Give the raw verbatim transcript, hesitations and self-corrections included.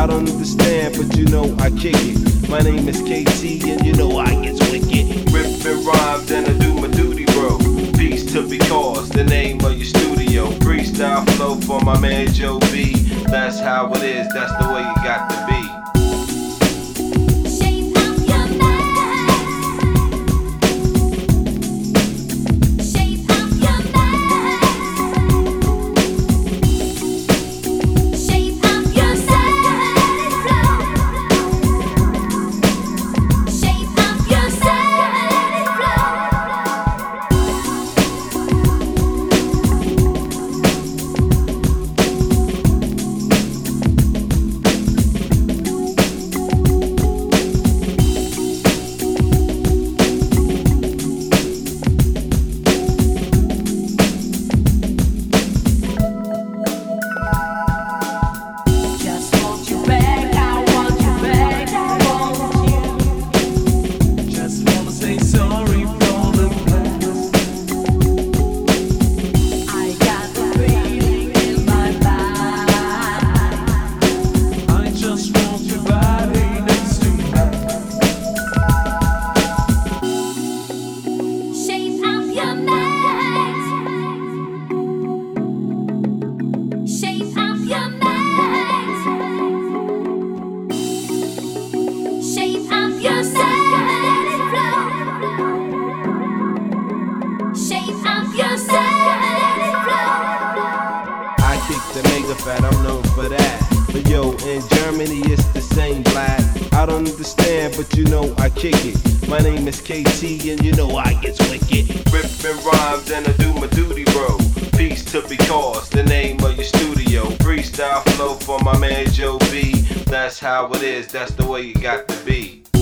I don't understand, but you know I kick it. My name is K T and you know I get wicked. Rippin' rhymes and I do my duty, bro. Peace to Because, the name of your studio. Freestyle flow for my man Joe B. That's how it is, that's the way you got to be. The mega fat, I'm known for that. But yo, in Germany it's the same black. I don't understand, but you know I kick it. My name is K T and you know I get wicked. Rippin' rhymes and I do my duty, bro. Peace to Because, the name of your studio. Freestyle flow for my man Joe B. That's how it is, that's the way you got to be.